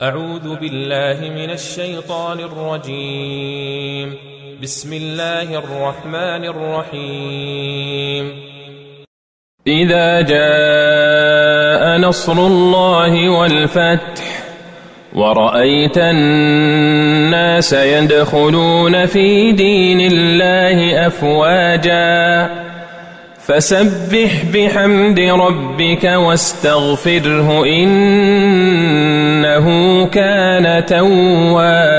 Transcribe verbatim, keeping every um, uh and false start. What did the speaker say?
أعوذ بالله من الشيطان الرجيم. بسم الله الرحمن الرحيم. إذا جاء نصر الله والفتح ورأيت الناس يدخلون في دين الله أفواجا فسبح بحمد ربك واستغفره إنه كان توابا.